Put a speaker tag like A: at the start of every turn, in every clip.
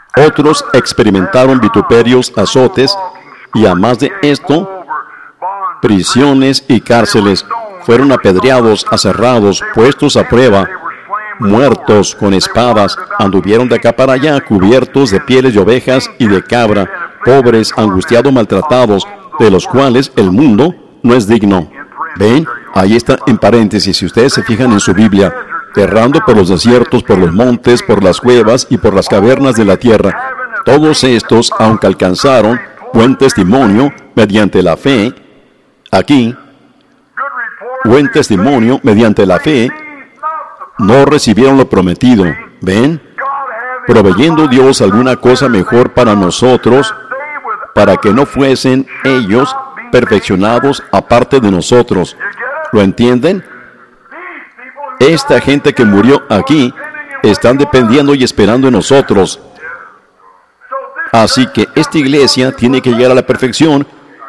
A: Otros experimentaron vituperios, azotes, y a más de esto, prisiones y cárceles. Fueron apedreados, aserrados, puestos a prueba, muertos con espadas, anduvieron de acá para allá, cubiertos de pieles de ovejas y de cabra, pobres, angustiados, maltratados, de los cuales el mundo no es digno. ¿Ven? Ahí está en paréntesis, si ustedes se fijan en su Biblia, errando por los desiertos, por los montes, por las cuevas y por las cavernas de la tierra. Todos estos, aunque alcanzaron buen testimonio mediante la fe, aquí, buen testimonio mediante la fe, no recibieron lo prometido. ¿Ven? Proveyendo Dios alguna cosa mejor para nosotros, para que no fuesen ellos perfeccionados aparte de nosotros. ¿Lo entienden? Esta gente que murió aquí están dependiendo y esperando en nosotros. Así que esta iglesia tiene que llegar a la perfección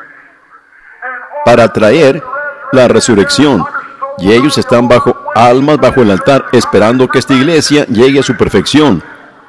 A: para traer la resurrección. Y ellos están bajo almas, bajo el altar, esperando que esta iglesia llegue a su perfección.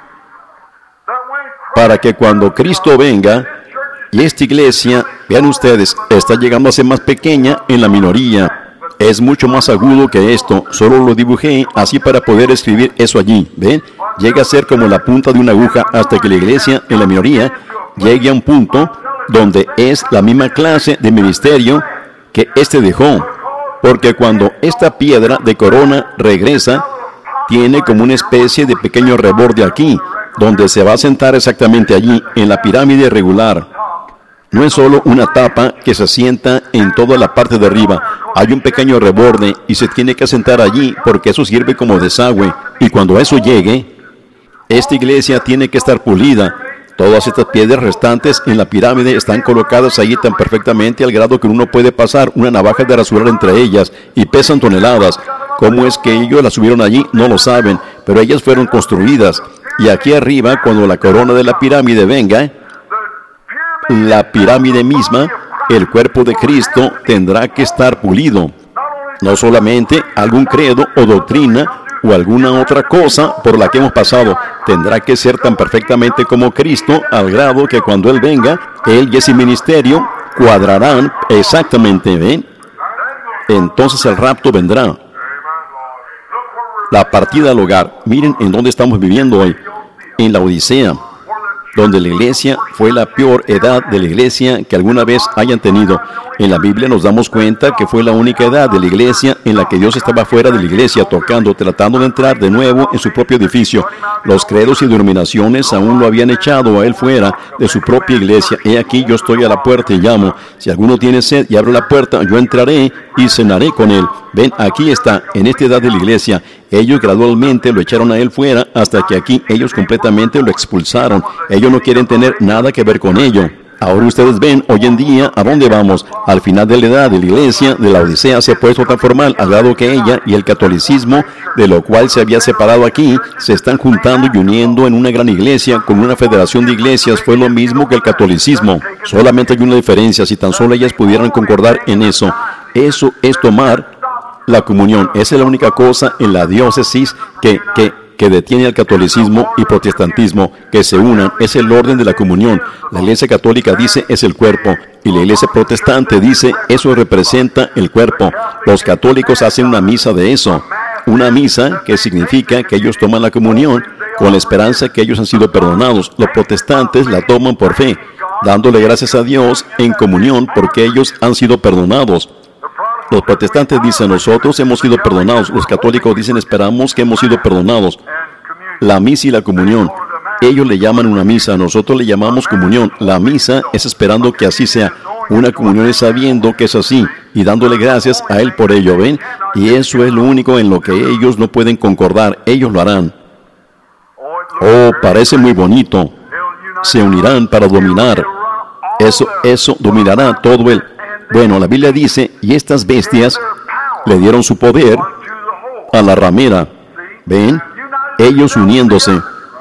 A: Para que cuando Cristo venga, y esta iglesia, vean ustedes, está llegando a ser más pequeña en la minoría. Es mucho más agudo que esto. Solo lo dibujé así para poder escribir eso allí. ¿Ven? Llega a ser como la punta de una aguja hasta que la iglesia en la minoría llegue a un punto donde es la misma clase de ministerio que éste dejó. Porque cuando esta piedra de corona regresa, tiene como una especie de pequeño reborde aquí, donde se va a sentar exactamente allí, en la pirámide regular. No es solo una tapa que se asienta en toda la parte de arriba. Hay un pequeño reborde y se tiene que asentar allí porque eso sirve como desagüe. Y cuando eso llegue, esta iglesia tiene que estar pulida. Todas estas piedras restantes en la pirámide están colocadas allí tan perfectamente al grado que uno puede pasar una navaja de rasurar entre ellas y pesan toneladas. ¿Cómo es que ellos las subieron allí? No lo saben, pero ellas fueron construidas. Y aquí arriba, cuando la corona de la pirámide venga, la pirámide misma, el cuerpo de Cristo, tendrá que estar pulido. No solamente algún credo o doctrina o alguna otra cosa por la que hemos pasado. Tendrá que ser tan perfectamente como Cristo, al grado que cuando Él venga, Él y ese ministerio cuadrarán exactamente, ¿ven? Entonces el rapto vendrá. La partida al hogar. Miren en dónde estamos viviendo hoy. En la Odisea, donde la iglesia fue la peor edad de la iglesia que alguna vez hayan tenido. En la Biblia nos damos cuenta que fue la única edad de la iglesia en la que Dios estaba fuera de la iglesia, tocando, tratando de entrar de nuevo en su propio edificio. Los credos y denominaciones aún lo habían echado a él fuera de su propia iglesia. He aquí, yo estoy a la puerta y llamo. Si alguno tiene sed y abre la puerta, yo entraré y cenaré con él. Ven, aquí está, en esta edad de la iglesia. Ellos gradualmente lo echaron a él fuera hasta que aquí ellos completamente lo expulsaron. Ellos no quieren tener nada que ver con ello. Ahora ustedes ven, hoy en día, ¿a dónde vamos? Al final de la edad de la iglesia, de la Odisea, se ha puesto tan formal, al grado que ella y el catolicismo, de lo cual se había separado aquí, se están juntando y uniendo en una gran iglesia, con una federación de iglesias. Fue lo mismo que el catolicismo. Solamente hay una diferencia, si tan solo ellas pudieran concordar en eso. Eso es tomar la comunión. Esa es la única cosa en la diócesis que detiene al catolicismo y protestantismo, que se unan. Es el orden de la comunión. La iglesia católica dice es el cuerpo, y la iglesia protestante dice eso representa el cuerpo. Los católicos hacen una misa de eso, una misa que significa que ellos toman la comunión con la esperanza que ellos han sido perdonados. Los protestantes la toman por fe, dándole gracias a Dios en comunión porque ellos han sido perdonados. Los protestantes dicen, nosotros hemos sido perdonados. Los católicos dicen, esperamos que hemos sido perdonados. La misa y la comunión. Ellos le llaman una misa, nosotros le llamamos comunión. La misa es esperando que así sea. Una comunión es sabiendo que es así y dándole gracias a Él por ello, ¿ven? Y eso es lo único en lo que ellos no pueden concordar. Ellos lo harán. Oh, parece muy bonito. Se unirán para dominar. Eso dominará todo el... Bueno, la Biblia dice, y estas bestias le dieron su poder a la ramera. ¿Ven? Ellos uniéndose.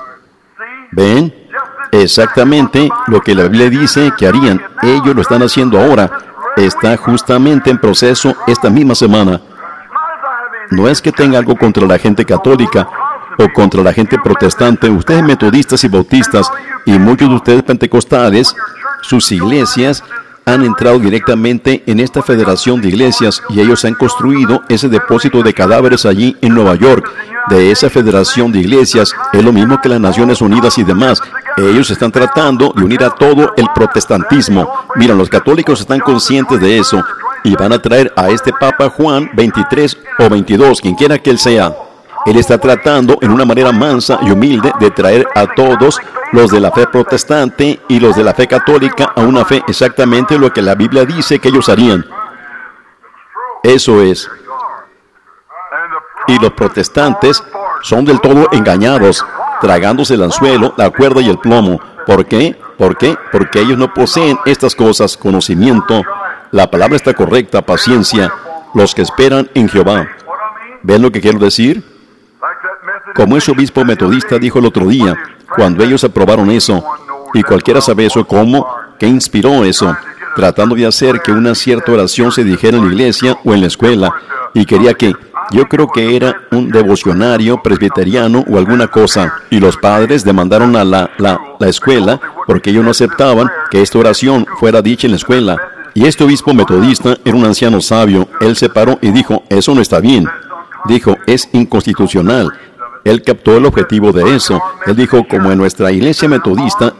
A: ¿Ven? Exactamente lo que la Biblia dice que harían. Ellos lo están haciendo ahora. Está justamente en proceso esta misma semana. No es que tenga algo contra la gente católica, o contra la gente protestante. Ustedes metodistas y bautistas y muchos de ustedes pentecostales, sus iglesias han entrado directamente en esta federación de iglesias y ellos han construido ese depósito de cadáveres allí en Nueva York. De esa federación de iglesias es lo mismo que las Naciones Unidas y demás. Ellos están tratando de unir a todo el protestantismo. Mira, los católicos están conscientes de eso y van a traer a este Papa Juan 23 o 22, quien quiera que él sea. Él está tratando en una manera mansa y humilde de traer a todos los de la fe protestante y los de la fe católica a una fe exactamente lo que la Biblia dice que ellos harían. Eso es. Y los protestantes son del todo engañados, tragándose el anzuelo, la cuerda y el plomo. ¿Por qué? ¿Por qué? Porque ellos no poseen estas cosas, conocimiento. La palabra está correcta, paciencia, los que esperan en Jehová. ¿Ven lo que quiero decir? Como ese obispo metodista dijo el otro día, cuando ellos aprobaron eso, y cualquiera sabe eso, ¿cómo? ¿Qué inspiró eso? Tratando de hacer que una cierta oración se dijera en la iglesia o en la escuela, y quería que, yo creo que era un devocionario presbiteriano o alguna cosa, y los padres demandaron a la escuela, porque ellos no aceptaban que esta oración fuera dicha en la escuela. Y este obispo metodista era un anciano sabio. Él se paró y dijo, eso no está bien. Dijo, es inconstitucional. Él captó el objetivo de eso. Él dijo, como en nuestra iglesia metodista,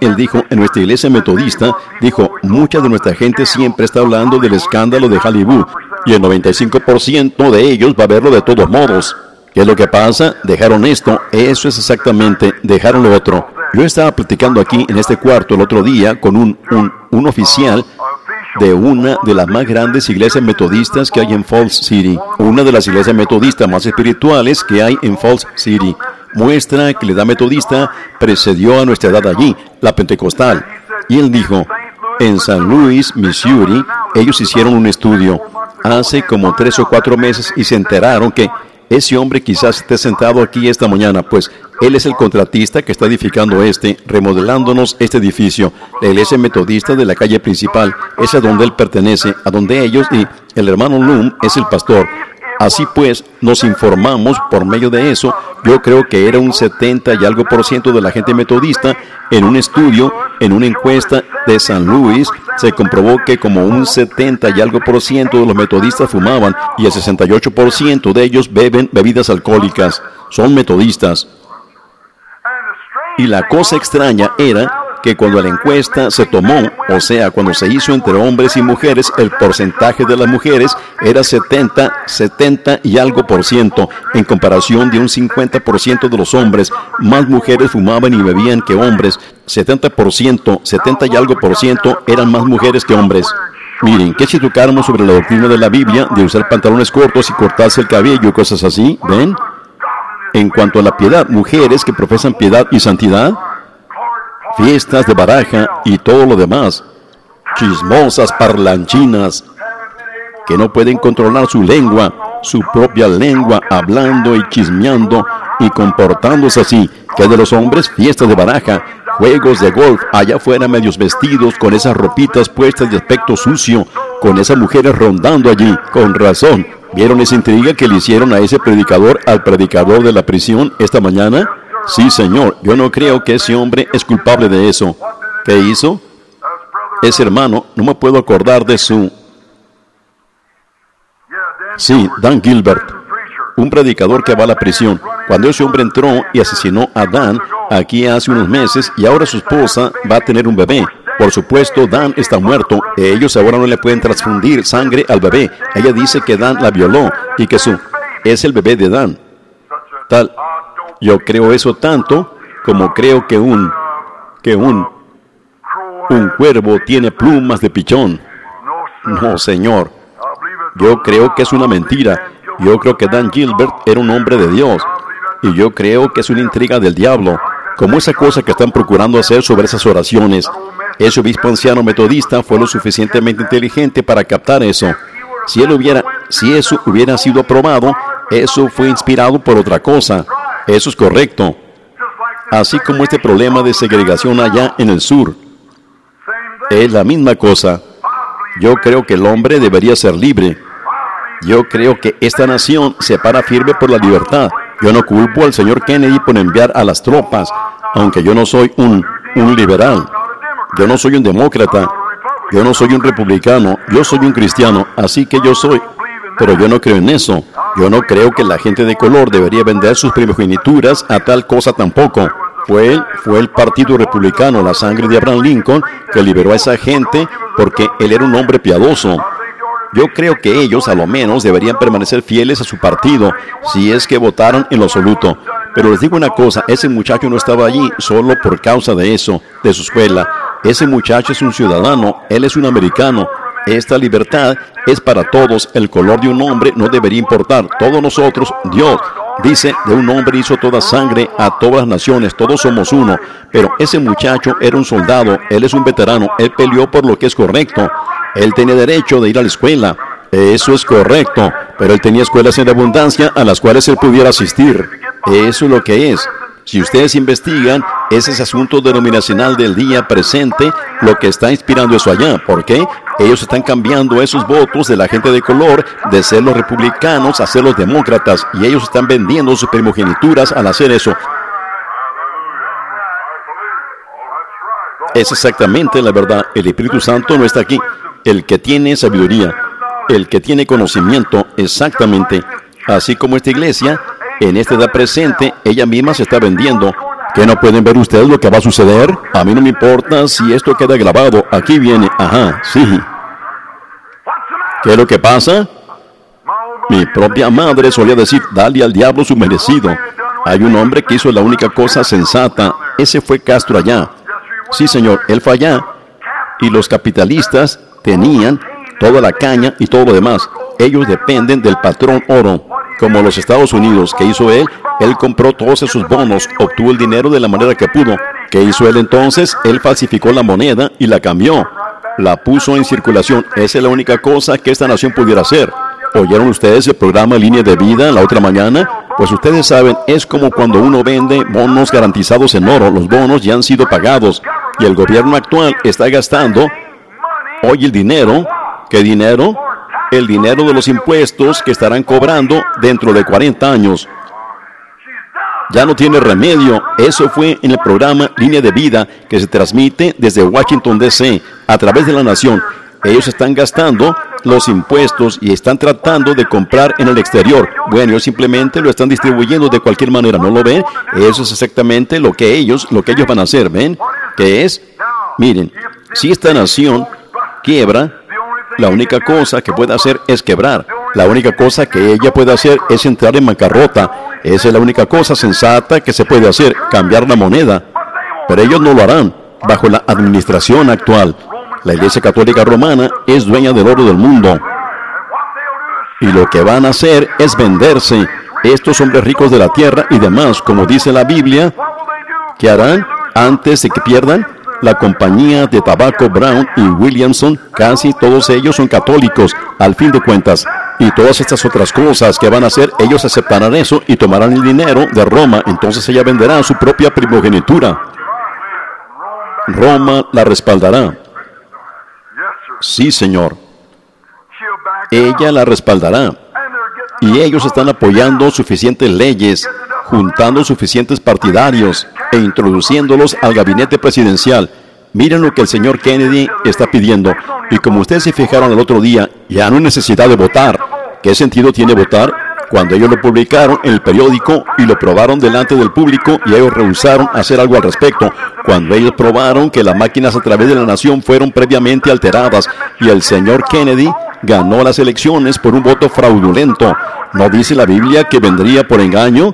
A: dijo, mucha de nuestra gente siempre está hablando del escándalo de Hollywood, y el 95% de ellos va a verlo de todos modos. ¿Qué es lo que pasa? Dejaron esto, eso es exactamente, dejaron lo otro. Yo estaba platicando aquí en este cuarto el otro día con un oficial de una de las más grandes iglesias metodistas que hay en Falls City. Una de las iglesias metodistas más espirituales que hay en Falls City. Muestra que la edad metodista precedió a nuestra edad allí, la pentecostal. Y él dijo, en San Luis, Missouri, ellos hicieron un estudio hace como 3 o 4 meses y se enteraron que ese hombre quizás esté sentado aquí esta mañana, pues él es el contratista que está edificando remodelándonos este edificio. La iglesia metodista de la calle principal es a donde él pertenece, a donde ellos, y el hermano Loom es el pastor. Así pues, nos informamos por medio de eso. Yo creo que era un 70 y algo % de la gente metodista. En un estudio, en una encuesta de San Luis, se comprobó que como un 70 y algo % de los metodistas fumaban y el 68% de ellos beben bebidas alcohólicas. Son metodistas. Y la cosa extraña era que cuando la encuesta se tomó, o sea, cuando se hizo entre hombres y mujeres, el porcentaje de las mujeres era 70 y algo %, en comparación de un 50% de los hombres. Más mujeres fumaban y bebían que hombres. 70 y algo % eran más mujeres que hombres. Miren, ¿qué si tocáramos sobre la doctrina de la Biblia de usar pantalones cortos y cortarse el cabello y cosas así? ¿Ven? En cuanto a la piedad, mujeres que profesan piedad y santidad, fiestas de baraja y todo lo demás, chismosas, parlanchinas, que no pueden controlar su lengua, su propia lengua, hablando y chismeando y comportándose así. Que de los hombres, fiestas de baraja, juegos de golf, allá afuera medios vestidos, con esas ropitas puestas de aspecto sucio, con esas mujeres rondando allí, con razón. ¿Vieron esa intriga que le hicieron a ese predicador, al predicador de la prisión esta mañana? Sí, señor, yo no creo que ese hombre es culpable de eso. ¿Qué hizo? Ese hermano, no me puedo acordar de su... Sí, Dan Gilbert, un predicador que va a la prisión. Cuando ese hombre entró y asesinó a Dan aquí hace unos meses, y ahora su esposa va a tener un bebé. Por supuesto, Dan está muerto. Ellos ahora no le pueden transfundir sangre al bebé. Ella dice que Dan la violó y que es el bebé de Dan. Tal. Yo creo eso tanto como creo que un cuervo tiene plumas de pichón. No, señor. Yo creo que es una mentira. Yo creo que Dan Gilbert era un hombre de Dios. Y yo creo que es una intriga del diablo. Como esa cosa que están procurando hacer sobre esas oraciones. Ese obispo anciano metodista fue lo suficientemente inteligente para captar eso. Si eso hubiera sido aprobado, eso fue inspirado por otra cosa. Eso es correcto. Así como este problema de segregación allá en el sur. Es la misma cosa. Yo creo que el hombre debería ser libre. Yo creo que esta nación se para firme por la libertad. Yo no culpo al señor Kennedy por enviar a las tropas, aunque yo no soy un liberal. Yo no soy un demócrata. Yo no soy un republicano. Yo soy un cristiano, así que yo soy. Pero yo no creo en eso. Yo no creo que la gente de color debería vender sus primogenituras a tal cosa tampoco. Fue el Partido Republicano, la sangre de Abraham Lincoln, que liberó a esa gente porque él era un hombre piadoso. Yo creo que ellos, a lo menos, deberían permanecer fieles a su partido, si es que votaron en lo absoluto. Pero les digo una cosa, ese muchacho no estaba allí solo por causa de eso, de su escuela. Ese muchacho es un ciudadano, él es un americano. Esta libertad es para todos. El color de un hombre no debería importar. Todos nosotros, Dios dice, de un hombre hizo toda sangre a todas las naciones, todos somos uno. Pero ese muchacho era un soldado, él es un veterano, él peleó por lo que es correcto. Él tenía derecho de ir a la escuela. Eso es correcto. Pero él tenía escuelas en abundancia a las cuales él pudiera asistir. Eso es lo que es. Si ustedes investigan, es ese asunto denominacional del día presente lo que está inspirando eso allá. ¿Por qué? Ellos están cambiando esos votos de la gente de color, de ser los republicanos a ser los demócratas. Y ellos están vendiendo sus primogenituras al hacer eso. Es exactamente la verdad. El Espíritu Santo no está aquí. El que tiene sabiduría, el que tiene conocimiento, exactamente. Así como esta iglesia, en esta edad presente, ella misma se está vendiendo. ¿Que no pueden ver ustedes lo que va a suceder? A mí no me importa si esto queda grabado. Aquí viene. Ajá, sí. ¿Qué es lo que pasa? Mi propia madre solía decir, dale al diablo su merecido. Hay un hombre que hizo la única cosa sensata. Ese fue Castro allá. Sí, señor, él fue allá. Y los capitalistas tenían toda la caña y todo lo demás. Ellos dependen del patrón oro. Como los Estados Unidos. ¿Qué hizo él? Él compró todos esos bonos, obtuvo el dinero de la manera que pudo. ¿Qué hizo él entonces? Él falsificó la moneda y la cambió. La puso en circulación. Esa es la única cosa que esta nación pudiera hacer. ¿Oyeron ustedes el programa Línea de Vida la otra mañana? Pues ustedes saben, es como cuando uno vende bonos garantizados en oro. Los bonos ya han sido pagados y el gobierno actual está gastando hoy el dinero. ¿Qué dinero? El dinero de los impuestos que estarán cobrando dentro de 40 años. Ya no tiene remedio. Eso fue en el programa Línea de Vida que se transmite desde Washington, D.C. a través de la nación. Ellos están gastando los impuestos y están tratando de comprar en el exterior. Bueno, ellos simplemente lo están distribuyendo de cualquier manera, ¿no lo ven? Eso es exactamente lo que ellos van a hacer, ¿ven? ¿Qué es? Miren, si esta nación quiebra, la única cosa que puede hacer es quebrar. La única cosa que ella puede hacer es entrar en bancarrota. Esa es la única cosa sensata que se puede hacer, cambiar la moneda. Pero ellos no lo harán bajo la administración actual. La Iglesia Católica Romana es dueña del oro del mundo. Y lo que van a hacer es venderse. Estos hombres ricos de la tierra y demás, como dice la Biblia, ¿qué harán antes de que pierdan? La compañía de tabaco Brown y Williamson, casi todos ellos son católicos, al fin de cuentas. Y todas estas otras cosas que van a hacer, ellos aceptarán eso y tomarán el dinero de Roma. Entonces ella venderá su propia primogenitura. Roma la respaldará. Sí, señor. Ella la respaldará. Y ellos están apoyando suficientes leyes, juntando suficientes partidarios e introduciéndolos al gabinete presidencial. Miren lo que el señor Kennedy está pidiendo. Y como ustedes se fijaron el otro día, ya no hay necesidad de votar. ¿Qué sentido tiene votar? Cuando ellos lo publicaron en el periódico y lo probaron delante del público y ellos rehusaron hacer algo al respecto. Cuando ellos probaron que las máquinas a través de la nación fueron previamente alteradas y el señor Kennedy ganó las elecciones por un voto fraudulento. ¿No dice la Biblia que vendría por engaño?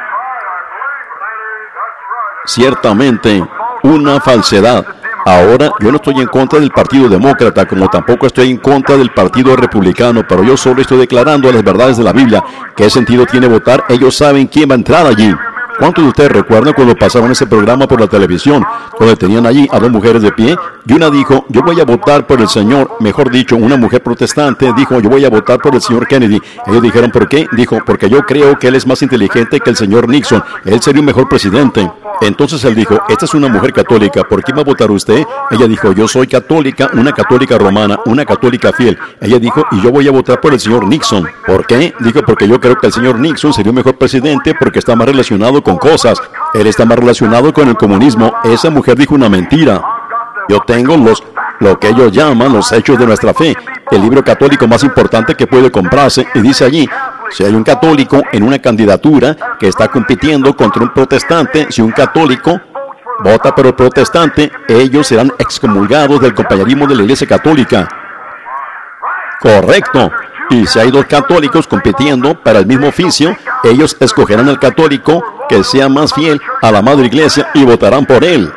A: Ciertamente, una falsedad. Ahora, yo no estoy en contra del Partido Demócrata, como tampoco estoy en contra del Partido Republicano, pero yo solo estoy declarando las verdades de la Biblia. ¿Qué sentido tiene votar? Ellos saben quién va a entrar allí. ¿Cuántos de ustedes recuerdan cuando pasaban ese programa por la televisión, donde tenían allí a dos mujeres de pie? Y una dijo, yo voy a votar por el señor, mejor dicho, una mujer protestante dijo, yo voy a votar por el señor Kennedy. Ellos dijeron, ¿por qué? Dijo, porque yo creo que él es más inteligente que el señor Nixon, él sería un mejor presidente. Entonces él dijo, esta es una mujer católica, ¿por qué va a votar usted? Ella dijo, yo soy católica, una católica romana, una católica fiel. Ella dijo, y yo voy a votar por el señor Nixon. ¿Por qué? Dijo, porque yo creo que el señor Nixon sería un mejor presidente porque está más relacionado con cosas. Él está más relacionado con el comunismo. Esa mujer dijo una mentira. Yo tengo lo que ellos llaman los hechos de nuestra fe, el libro católico más importante que puede comprarse, y dice allí, si hay un católico en una candidatura que está compitiendo contra un protestante, si un católico vota por el protestante, ellos serán excomulgados del compañerismo de la Iglesia Católica. Correcto. Y si hay dos católicos compitiendo para el mismo oficio, ellos escogerán al católico que sea más fiel a la Madre Iglesia y votarán por él.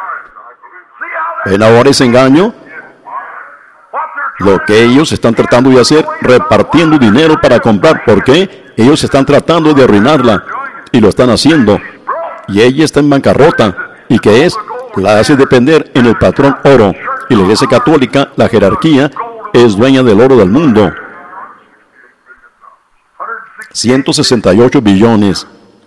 A: ¿Ven ahora ese engaño? Lo que ellos están tratando de hacer, repartiendo dinero para comprar. ¿Por qué? Ellos están tratando de arruinarla. Y lo están haciendo. Y ella está en bancarrota. ¿Y qué es? La hace depender en el patrón oro. Y la Iglesia Católica, la jerarquía, es dueña del oro del mundo. 168 billones.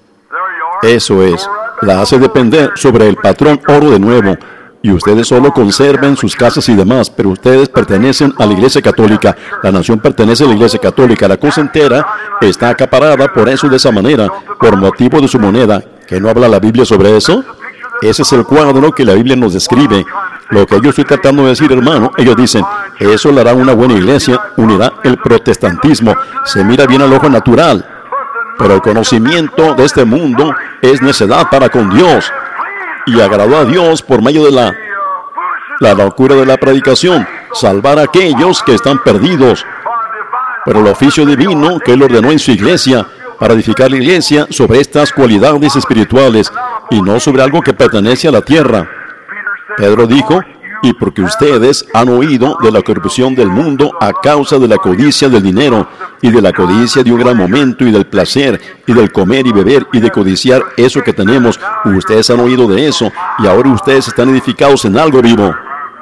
A: Eso es. La hace depender sobre el patrón oro de nuevo. Y ustedes solo conserven sus casas y demás, pero ustedes pertenecen a la Iglesia Católica. La nación pertenece a la Iglesia Católica. La cosa entera está acaparada por eso de esa manera, por motivo de su moneda. ¿Qué no habla la Biblia sobre eso? Ese es el cuadro que la Biblia nos describe. Lo que yo estoy tratando de decir, hermano, ellos dicen, eso le hará una buena iglesia, unirá el protestantismo. Se mira bien al ojo natural, pero el conocimiento de este mundo es necedad para con Dios. Y agradó a Dios por medio de la locura de la predicación, salvar a aquellos que están perdidos. Pero el oficio divino que Él ordenó en su iglesia, para edificar la iglesia sobre estas cualidades espirituales, y no sobre algo que pertenece a la tierra. Pedro dijo, y porque ustedes han oído de la corrupción del mundo a causa de la codicia del dinero, y de la codicia de un gran momento, y del placer, y del comer y beber, y de codiciar eso que tenemos. Ustedes han oído de eso, y ahora ustedes están edificados en algo vivo.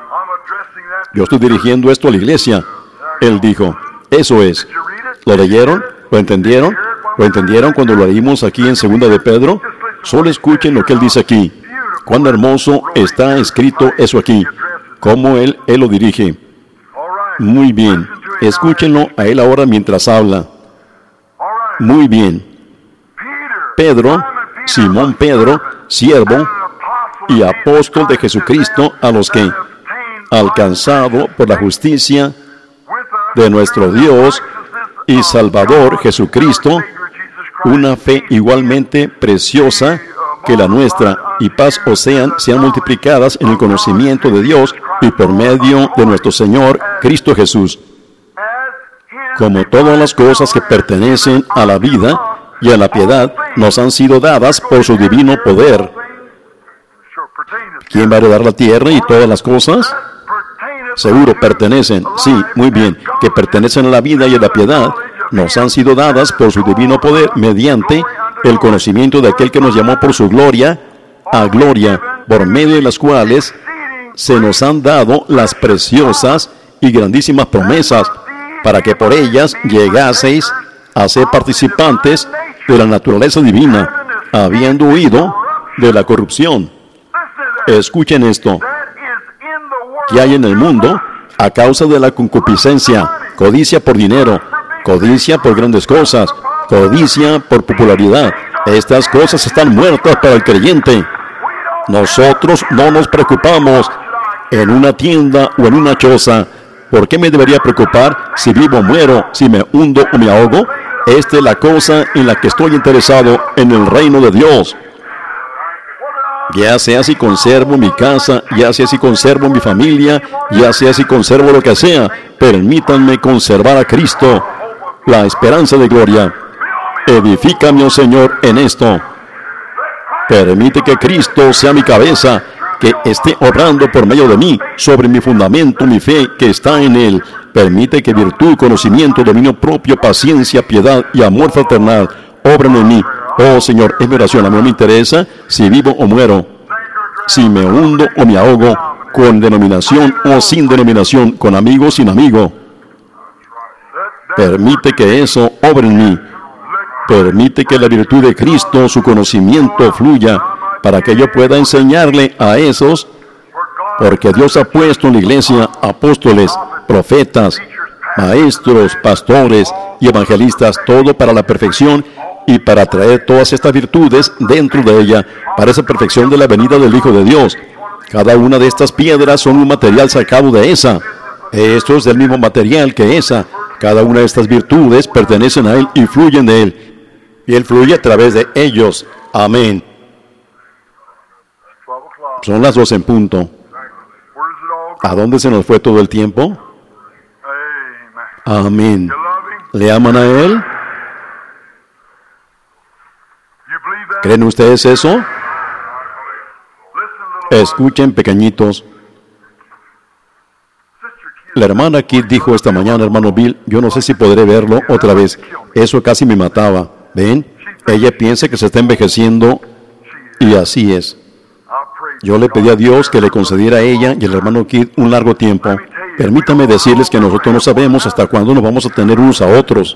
A: Yo estoy dirigiendo esto a la iglesia. Él dijo, eso es. ¿Lo leyeron? ¿Lo entendieron? ¿Lo entendieron cuando lo leímos aquí en 2 de Pedro? Solo escuchen lo que él dice aquí. Cuán hermoso está escrito eso aquí. Cómo él lo dirige. Muy bien. Escúchenlo a él ahora mientras habla. Muy bien. Pedro, Simón Pedro, siervo y apóstol de Jesucristo, a los que, alcanzado por la justicia de nuestro Dios y Salvador Jesucristo, una fe igualmente preciosa que la nuestra, y paz os sean multiplicadas en el conocimiento de Dios y por medio de nuestro Señor Cristo Jesús. Como todas las cosas que pertenecen a la vida y a la piedad nos han sido dadas por su divino poder. ¿Quién va a heredar la tierra y todas las cosas? Seguro, pertenecen, sí, muy bien, que pertenecen a la vida y a la piedad, nos han sido dadas por su divino poder mediante el conocimiento de aquel que nos llamó por su gloria a gloria, por medio de las cuales se nos han dado las preciosas y grandísimas promesas, para que por ellas llegaseis a ser participantes de la naturaleza divina, habiendo huido de la corrupción. Escuchen esto. ¿Qué hay en el mundo? A causa de la concupiscencia, codicia por dinero, codicia por grandes cosas, codicia por popularidad. Estas cosas están muertas para el creyente. Nosotros no nos preocupamos en una tienda o en una choza. ¿Por qué me debería preocupar si vivo o muero, si me hundo o me ahogo? Esta es la cosa en la que estoy interesado, en el reino de Dios. Ya sea si conservo mi casa, ya sea si conservo mi familia, ya sea si conservo lo que sea, permítanme conservar a Cristo, la esperanza de gloria. Edifícame, oh Señor, en esto. Permite que Cristo sea mi cabeza, que esté obrando por medio de mí, sobre mi fundamento, mi fe, que está en Él. Permite que virtud, conocimiento, dominio propio, paciencia, piedad y amor fraternal obren en mí. Oh Señor, es mi oración. A mí no me interesa si vivo o muero, si me hundo o me ahogo, con denominación o sin denominación, con amigo o sin amigo. Permite que eso obre en mí. Permite que la virtud de Cristo, su conocimiento, fluya para que yo pueda enseñarle a esos, porque Dios ha puesto en la iglesia apóstoles, profetas, maestros, pastores y evangelistas, todo para la perfección y para traer todas estas virtudes dentro de ella, para esa perfección de la venida del Hijo de Dios. Cada una de estas piedras son un material sacado de esa. Esto es del mismo material que esa. Cada una de estas virtudes pertenecen a Él y fluyen de Él. Y Él fluye a través de ellos. Amén. Son las 12 en punto. ¿A dónde se nos fue todo el tiempo? Amén. ¿Le aman a Él? ¿Creen ustedes eso? Escuchen, pequeñitos. La hermana Kid dijo esta mañana, hermano Bill, yo no sé si podré verlo otra vez. Eso casi me mataba. ¿Ven? Ella piensa que se está envejeciendo y así es. Yo le pedí a Dios que le concediera a ella y al hermano Kid un largo tiempo. Permítame decirles que nosotros no sabemos hasta cuándo nos vamos a tener unos a otros.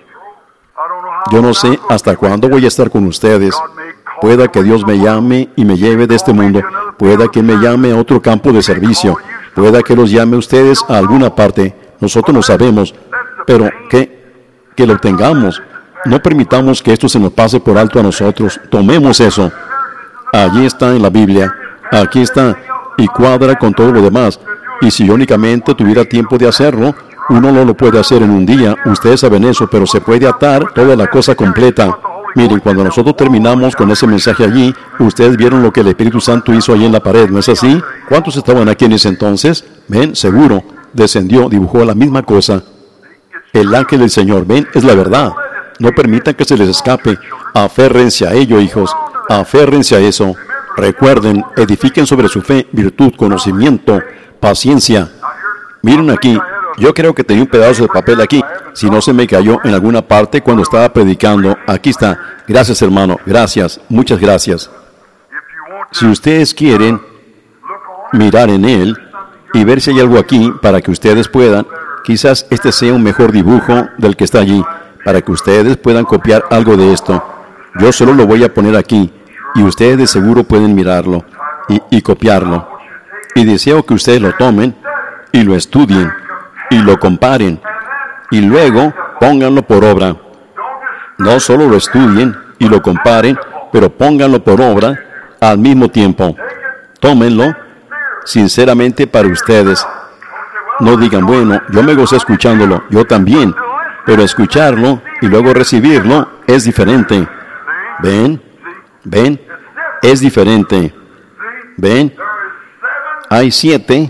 A: Yo no sé hasta cuándo voy a estar con ustedes. Pueda que Dios me llame y me lleve de este mundo. Pueda que me llame a otro campo de servicio. Pueda que los llame a ustedes a alguna parte. Nosotros no sabemos. Pero que lo obtengamos. No permitamos que esto se nos pase por alto a nosotros. Tomemos eso. Allí está en la Biblia. Aquí está. Y cuadra con todo lo demás. Y si yo únicamente tuviera tiempo de hacerlo, uno no lo puede hacer en un día. Ustedes saben eso, pero se puede atar toda la cosa completa. Miren, cuando nosotros terminamos con ese mensaje allí, ustedes vieron lo que el Espíritu Santo hizo allí en la pared, ¿no es así? ¿Cuántos estaban aquí en ese entonces? ¿Ven? Seguro. Descendió, dibujó la misma cosa. El ángel del Señor, ¿ven? Es la verdad. No permitan que se les escape. Aférrense a ello, hijos. Aférrense a eso. Recuerden, edifiquen sobre su fe, virtud, conocimiento, paciencia. Miren aquí. Yo creo que tenía un pedazo de papel aquí. Si no se me cayó en alguna parte cuando estaba predicando. Aquí está. Gracias, hermano. Gracias. Muchas gracias. Si ustedes quieren mirar en él y ver si hay algo aquí para que ustedes puedan, quizás este sea un mejor dibujo del que está allí, para que ustedes puedan copiar algo de esto. Yo solo lo voy a poner aquí y ustedes de seguro pueden mirarlo y copiarlo. Y deseo que ustedes lo tomen y lo estudien y lo comparen y luego pónganlo por obra. No solo lo estudien y lo comparen, pero pónganlo por obra al mismo tiempo. Tómenlo sinceramente para ustedes. No digan, bueno, yo me gocé escuchándolo, yo también, pero escucharlo y luego recibirlo es diferente. ¿Ven? ¿Ven? Es diferente. ¿Ven? Hay 7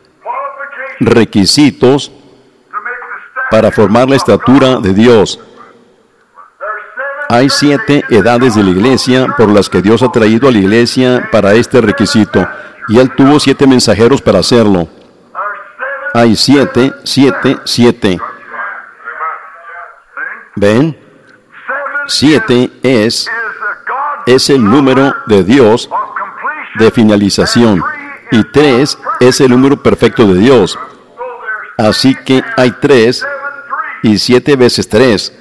A: requisitos para formar la estatura de Dios. Hay 7 edades de la iglesia por las que Dios ha traído a la iglesia para este requisito. Y Él tuvo 7 mensajeros para hacerlo. Hay 7, 7, 7. ¿Ven? 7 es el número de Dios de finalización. Y 3 es el número perfecto de Dios. Así que hay 3 y 7 veces 3.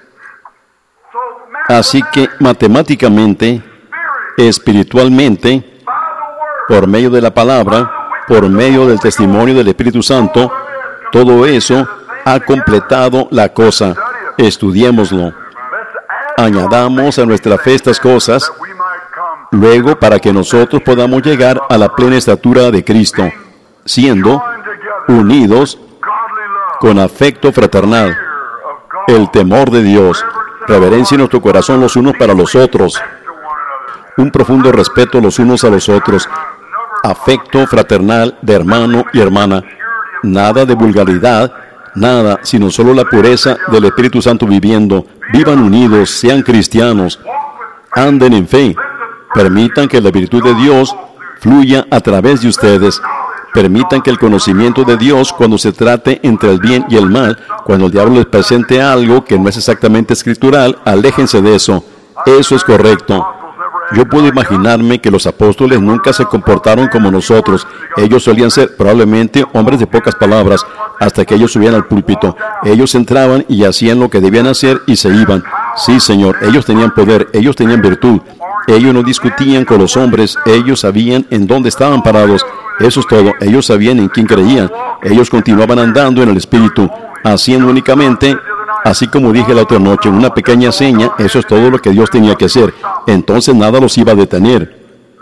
A: Así que matemáticamente, espiritualmente, por medio de la palabra, por medio del testimonio del Espíritu Santo, todo eso ha completado la cosa. Estudiémoslo. Añadamos a nuestra fe estas cosas, luego para que nosotros podamos llegar a la plena estatura de Cristo, siendo unidos con afecto fraternal, el temor de Dios, reverencia en nuestro corazón los unos para los otros, un profundo respeto los unos a los otros, afecto fraternal de hermano y hermana, nada de vulgaridad, nada, sino solo la pureza del Espíritu Santo viviendo. Vivan unidos, sean cristianos, anden en fe, permitan que la virtud de Dios fluya a través de ustedes. Permitan que el conocimiento de Dios, cuando se trate entre el bien y el mal, cuando el diablo les presente algo que no es exactamente escritural, aléjense de eso Eso es correcto. Yo puedo imaginarme que los apóstoles nunca se comportaron como nosotros. Ellos solían ser probablemente hombres de pocas palabras hasta que ellos subían al púlpito. Ellos entraban y hacían lo que debían hacer y se iban. Sí, Señor, ellos tenían poder, ellos tenían virtud. Ellos no discutían con los hombres, ellos sabían en dónde estaban parados. Eso es todo, ellos sabían en quién creían. Ellos continuaban andando en el Espíritu, haciendo únicamente, así como dije la otra noche, una pequeña seña. Eso es todo lo que Dios tenía que hacer. Entonces nada los iba a detener.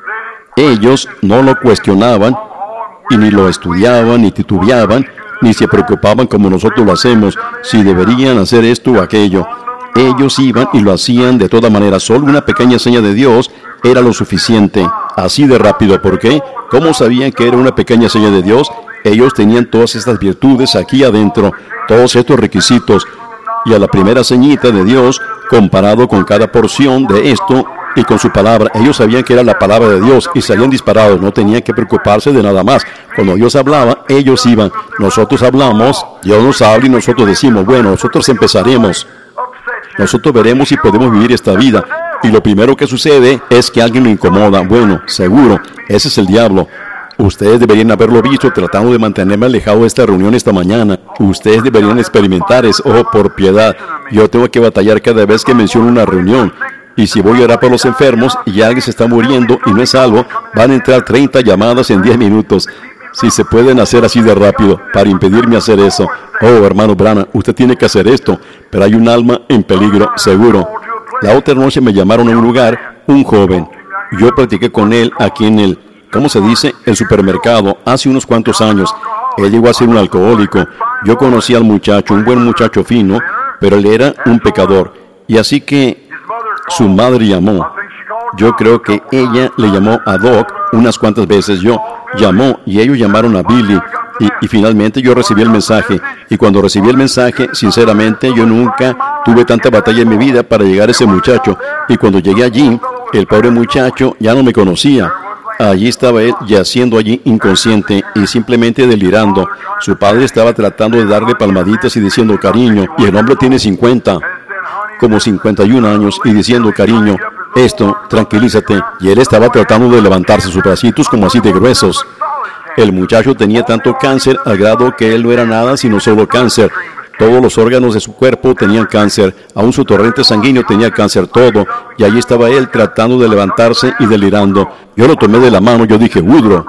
A: Ellos no lo cuestionaban, y ni lo estudiaban, ni titubeaban, ni se preocupaban como nosotros lo hacemos, si deberían hacer esto o aquello. Ellos iban y lo hacían de toda manera. Solo una pequeña seña de Dios era lo suficiente. Así de rápido. ¿Por qué? ¿Cómo sabían que era una pequeña seña de Dios? Ellos tenían todas estas virtudes aquí adentro, todos estos requisitos. Y a la primera señita de Dios, comparado con cada porción de esto y con su palabra, ellos sabían que era la palabra de Dios y salían disparados. No tenían que preocuparse de nada más. Cuando Dios hablaba, ellos iban. Nosotros hablamos, Dios nos habla y nosotros decimos, bueno, nosotros empezaremos. Nosotros veremos si podemos vivir esta vida. Y lo primero que sucede es que alguien lo incomoda. Bueno, seguro, ese es el diablo. Ustedes deberían haberlo visto tratando de mantenerme alejado de esta reunión esta mañana. Ustedes deberían experimentar eso. Oh, por piedad. Yo tengo que batallar cada vez que menciono una reunión. Y si voy a orar por los enfermos y alguien se está muriendo y no es salvo, van a entrar 30 llamadas en 10 minutos. Si se pueden hacer así de rápido para impedirme hacer eso. Oh, hermano Branham, usted tiene que hacer esto, pero hay un alma en peligro, seguro. La otra noche me llamaron a un lugar, un joven. Yo practiqué con él aquí en el, ¿cómo se dice?, el supermercado, hace unos cuantos años. Él llegó a ser un alcohólico. Yo conocí al muchacho, un buen muchacho fino, pero él era un pecador. Y así que su madre llamó. Yo creo que ella le llamó a Doc unas cuantas veces. Yo llamó y ellos llamaron a Billy. Y finalmente yo recibí el mensaje. Y cuando recibí el mensaje, sinceramente, yo nunca tuve tanta batalla en mi vida para llegar a ese muchacho. Y cuando llegué allí, el pobre muchacho ya no me conocía. Allí estaba él yaciendo allí inconsciente y simplemente delirando. Su padre estaba tratando de darle palmaditas y diciendo cariño. Y el hombre tiene 50, como 51 años, y diciendo cariño, esto, tranquilízate. Y él estaba tratando de levantarse sus bracitos como así de gruesos. El muchacho tenía tanto cáncer al grado que él no era nada sino solo cáncer. Todos los órganos de su cuerpo tenían cáncer, aún su torrente sanguíneo tenía cáncer, todo. Y allí estaba él tratando de levantarse y delirando. Yo lo tomé de la mano, yo dije, Woodrow,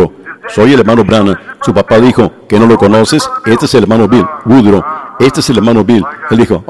A: soy el hermano Branham. Su papá dijo, ¿que no lo conoces? Este es el hermano Bill. Woodrow, este es el hermano Bill. Él dijo,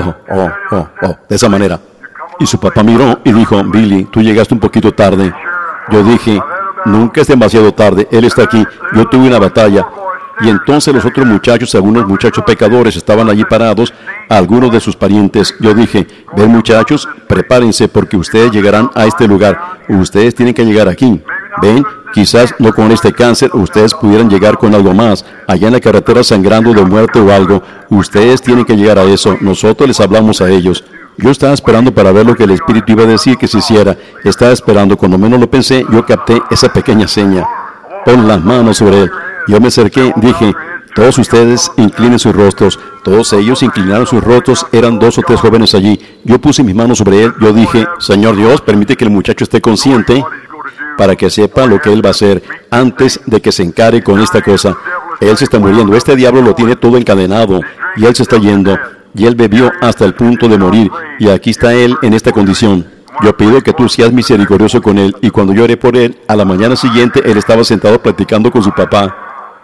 A: de esa manera. Y su papá miró y dijo, Billy, tú llegaste un poquito tarde. Yo dije, nunca es demasiado tarde, él está aquí, yo tuve una batalla. Y entonces los otros muchachos, algunos muchachos pecadores, estaban allí parados, algunos de sus parientes. Yo dije, ven muchachos, prepárense porque ustedes llegarán a este lugar. Ustedes tienen que llegar aquí. Ven, quizás no con este cáncer, ustedes pudieran llegar con algo más, allá en la carretera sangrando de muerte o algo. Ustedes tienen que llegar a eso. Nosotros les hablamos a ellos. Yo estaba esperando para ver lo que el Espíritu iba a decir que se hiciera. Estaba esperando, cuando menos lo pensé, yo capté esa pequeña seña. Pon las manos sobre él. Yo me acerqué, dije, todos ustedes inclinen sus rostros. Todos ellos inclinaron sus rostros, eran 2 o 3 jóvenes allí. Yo puse mis manos sobre él, yo dije, Señor Dios, permite que el muchacho esté consciente para que sepa lo que él va a hacer antes de que se encare con esta cosa. Él se está muriendo, este diablo lo tiene todo encadenado y él se está yendo. Y él bebió hasta el punto de morir, y aquí está él en esta condición. Yo pido que tú seas misericordioso con él. Y cuando yo oré por él, a la mañana siguiente, él estaba sentado platicando con su papá.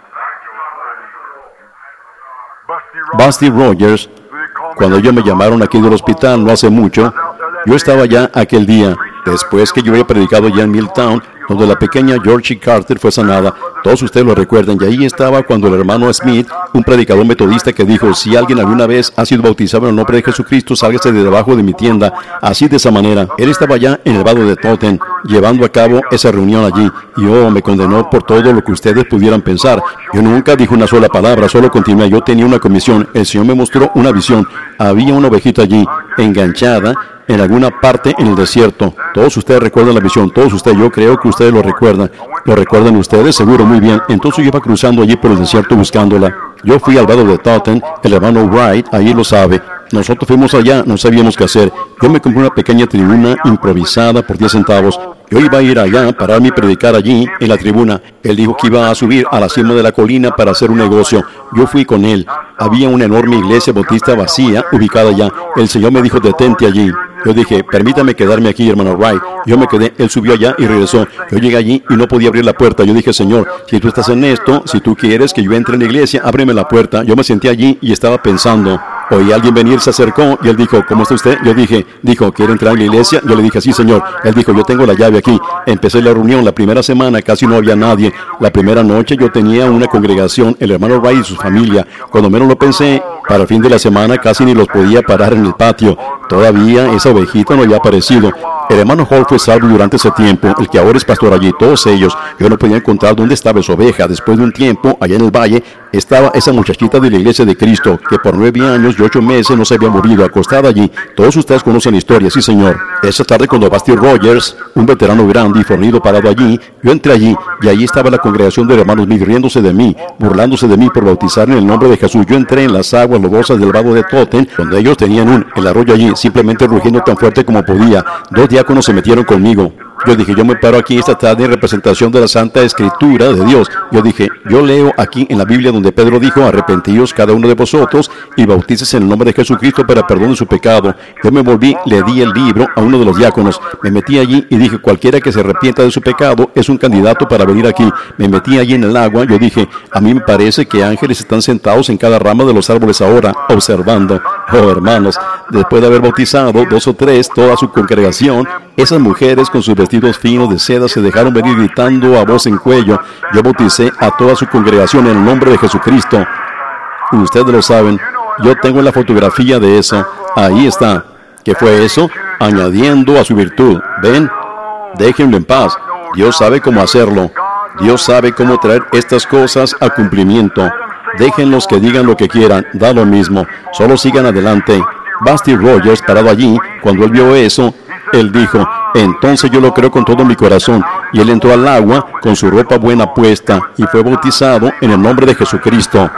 A: Busty Rogers, cuando ellos me llamaron aquí del hospital no hace mucho, yo estaba ya aquel día, después que yo había predicado ya en Milltown, donde la pequeña Georgie Carter fue sanada. Todos ustedes lo recuerdan. Y ahí estaba cuando el hermano Smith, un predicador metodista, que dijo, si alguien alguna vez ha sido bautizado en el nombre de Jesucristo, sálgase de debajo de mi tienda. Así, de esa manera. Él estaba ya en el vado de Totten, llevando a cabo esa reunión allí. Y me condenó por todo lo que ustedes pudieran pensar. Yo nunca dije una sola palabra, solo continué. Yo tenía una comisión. El Señor me mostró una visión. Había una ovejita allí, enganchada en alguna parte en el desierto. Todos ustedes recuerdan la visión, todos ustedes, yo creo que ustedes lo recuerdan. ¿Lo recuerdan ustedes? Seguro, muy bien. Entonces yo iba cruzando allí por el desierto buscándola. Yo fui al vado de Totten, el hermano Wright, ahí lo sabe. Nosotros fuimos allá, no sabíamos qué hacer. Yo me compré una pequeña tribuna improvisada por 10 centavos. Yo iba a ir allá, pararme y predicar allí, en la tribuna. Él dijo que iba a subir a la cima de la colina para hacer un negocio. Yo fui con él. Había una enorme iglesia bautista vacía, ubicada allá. El Señor me dijo, detente allí. Yo dije, permítame quedarme aquí, hermano Wright. Yo me quedé, él subió allá y regresó. Yo llegué allí y no podía abrir la puerta. Yo dije, Señor, si tú estás en esto, si tú quieres que yo entre en la iglesia, ábreme la puerta. Yo me senté allí y estaba pensando. Oí a alguien venir, se acercó y él dijo, ¿cómo está usted? Yo dije, ¿quiere entrar en la iglesia? Yo le dije, sí, señor. Él dijo, yo tengo la llave aquí. Empecé la reunión. La primera semana casi no había nadie. La primera noche yo tenía una congregación, el hermano Wright y su familia. Cuando menos lo pensé, para el fin de la semana casi ni los podía parar en el patio. Todavía esa ovejita no había aparecido. El hermano Hall fue salvo durante ese tiempo, el que ahora es pastor allí, todos ellos. Yo no podía encontrar dónde estaba esa oveja. Después de un tiempo, allá en el valle, estaba esa muchachita de la iglesia de Cristo, que por 9 años y 8 meses no se había movido, acostada allí. Todos ustedes conocen la historia, sí señor. Esa tarde cuando Basti Rogers, un veterano grande y fornido parado allí, yo entré allí, y allí estaba la congregación de hermanos Smith riéndose de mí, burlándose de mí por bautizar en el nombre de Jesús. Yo entré en las aguas lodosas del vado de Totten, donde ellos tenían el arroyo allí, simplemente rugiendo tan fuerte como podía. 2 diáconos se metieron conmigo. Yo dije, yo me paro aquí esta tarde en representación de la Santa Escritura de Dios. Yo dije, yo leo aquí en la Biblia donde Pedro dijo, arrepentíos cada uno de vosotros y bautícese en el nombre de Jesucristo para perdón de su pecado. Yo me volví, le di el libro a uno de los diáconos. Me metí allí y dije, cualquiera que se arrepienta de su pecado es un candidato para venir aquí. Me metí allí en el agua. Yo dije, a mí me parece que ángeles están sentados en cada rama de los árboles ahora, observando. Oh, hermanos, después de haber bautizado 2 o 3, toda su congregación, esas mujeres con sus vestidos finos de seda se dejaron venir gritando a voz en cuello. Yo bauticé a toda su congregación en el nombre de Jesucristo. Ustedes lo saben, yo tengo la fotografía de eso. Ahí está. ¿Qué fue eso? Añadiendo a su virtud. ¿Ven? Déjenlo en paz. Dios sabe cómo hacerlo. Dios sabe cómo traer estas cosas a cumplimiento. Déjenlos que digan lo que quieran, da lo mismo. Solo sigan adelante. Basti Rogers, parado allí, cuando él vio eso, él dijo, entonces yo lo creo con todo mi corazón. Y él entró al agua con su ropa buena puesta y fue bautizado en el nombre de Jesucristo.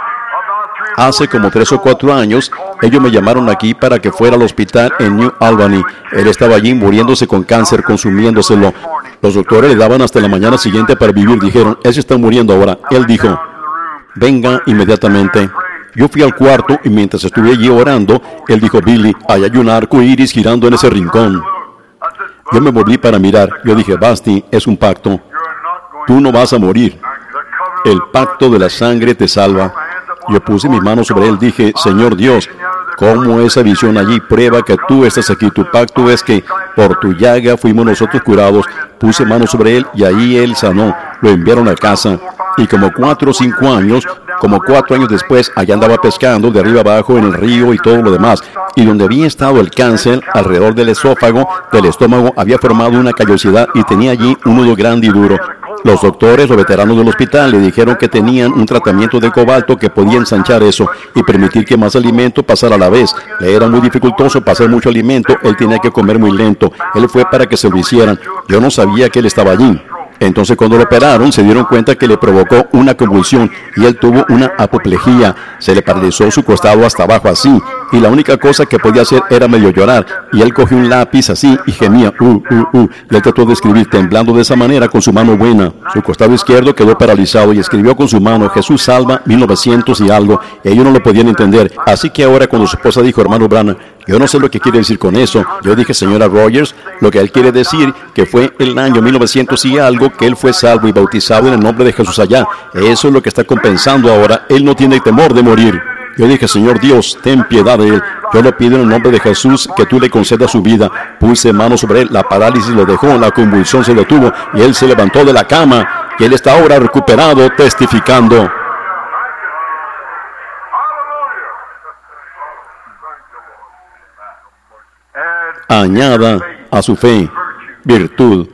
A: Hace como 3 o 4 años, ellos me llamaron aquí para que fuera al hospital en New Albany. Él estaba allí muriéndose con cáncer, consumiéndoselo. Los doctores le daban hasta la mañana siguiente para vivir. Dijeron, él se está muriendo ahora. Él dijo, venga inmediatamente. Yo fui al cuarto y mientras estuve allí orando, él dijo, Billy, ahí hay un arco iris girando en ese rincón. Yo me volví para mirar. Yo dije, Basti, es un pacto. Tú no vas a morir. El pacto de la sangre te salva. Yo puse mi mano sobre él. Dije, Señor Dios, ¿cómo esa visión allí prueba que tú estás aquí? Tu pacto es que por tu llaga fuimos nosotros curados. Puse mano sobre él y ahí él sanó. Lo enviaron a casa. Y como 4 o 5 años, como 4 años después, allá andaba pescando de arriba abajo en el río y todo lo demás. Y donde había estado el cáncer, alrededor del esófago, del estómago, había formado una callosidad y tenía allí un nudo grande y duro. Los doctores, los veteranos del hospital, le dijeron que tenían un tratamiento de cobalto que podía ensanchar eso y permitir que más alimento pasara a la vez. Le era muy dificultoso pasar mucho alimento, él tenía que comer muy lento. Él fue para que se lo hicieran. Yo no sabía que él estaba allí. Entonces cuando lo operaron se dieron cuenta que le provocó una convulsión y él tuvo una apoplejía. Se le paralizó su costado hasta abajo así y la única cosa que podía hacer era medio llorar y él cogió un lápiz así y gemía y él trató de escribir temblando de esa manera con su mano buena. Su costado izquierdo quedó paralizado y escribió con su mano Jesús salva 1900 y algo. Ellos no lo podían entender. Así que ahora cuando su esposa dijo, hermano Branham, yo no sé lo que quiere decir con eso. Yo dije, señora Rogers, lo que él quiere decir que fue el año 1900 y algo que él fue salvo y bautizado en el nombre de Jesús allá. Eso es lo que está compensando ahora. Él no tiene temor de morir. Yo dije, Señor Dios, ten piedad de él. Yo le pido en el nombre de Jesús que tú le concedas su vida. Puse mano sobre él, la parálisis lo dejó, la convulsión se detuvo y él se levantó de la cama y él está ahora recuperado, testificando. Añada a su fe virtud.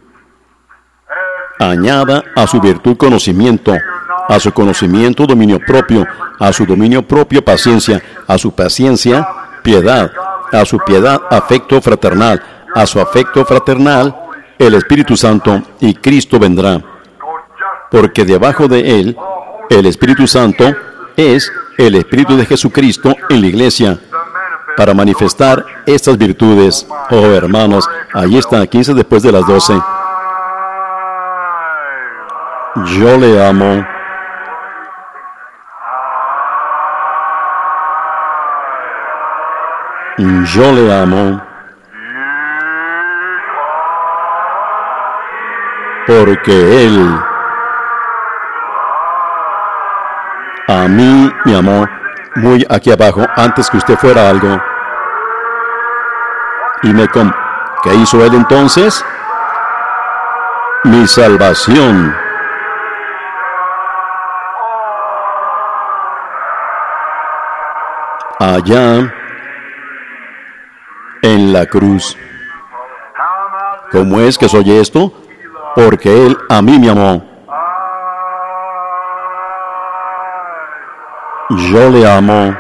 A: Añada a su virtud conocimiento, a su conocimiento dominio propio, a su dominio propio paciencia, a su paciencia piedad, a su piedad afecto fraternal, a su afecto fraternal el Espíritu Santo y Cristo vendrá. Porque debajo de él, el Espíritu Santo, es el Espíritu de Jesucristo en la iglesia para manifestar estas virtudes. Oh, hermanos, ahí está, 15 después de las 12. Yo le amo. Yo le amo. Porque Él a mí me amó. Muy aquí abajo, antes que usted fuera algo. Y ¿qué hizo Él entonces? Mi salvación. Allá en la cruz. ¿Cómo es que soy esto? Porque Él a mí me amó. Yo le amo.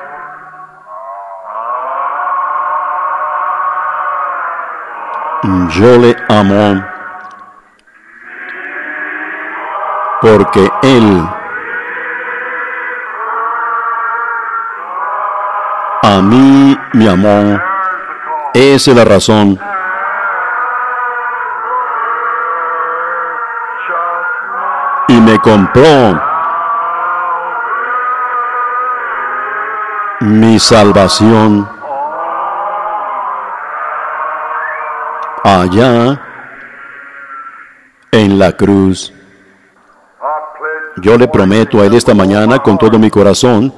A: Yo le amo. Porque Él a mí me amó. Esa es la razón. Y me compró mi salvación allá en la cruz. Yo le prometo a Él esta mañana con todo mi corazón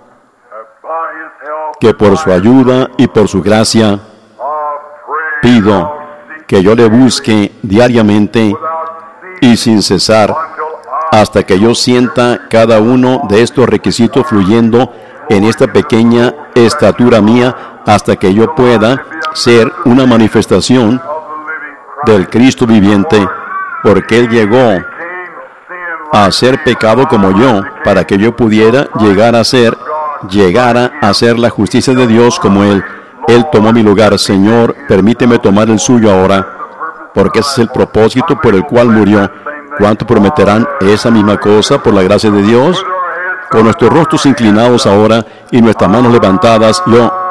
A: que por su ayuda y por su gracia pido que yo le busque diariamente y sin cesar hasta que yo sienta cada uno de estos requisitos fluyendo en esta pequeña estatura mía, hasta que yo pueda ser una manifestación del Cristo viviente, porque Él llegó a ser pecado como yo, para que yo pudiera llegara a ser la justicia de Dios como Él. Él tomó mi lugar. Señor, permíteme tomar el suyo ahora, porque ese es el propósito por el cual murió. ¿Cuánto prometerán esa misma cosa por la gracia de Dios? Con nuestros rostros inclinados ahora y nuestras manos levantadas,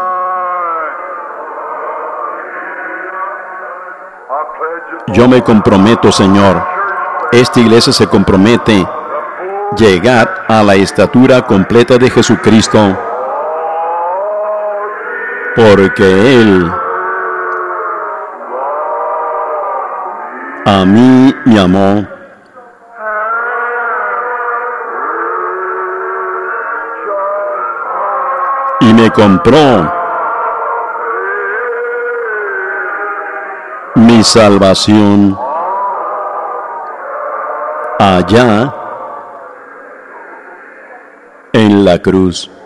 A: yo me comprometo, Señor. Esta iglesia se compromete llegar a la estatura completa de Jesucristo, porque Él a mí me amó. Y me compró mi salvación allá en la cruz.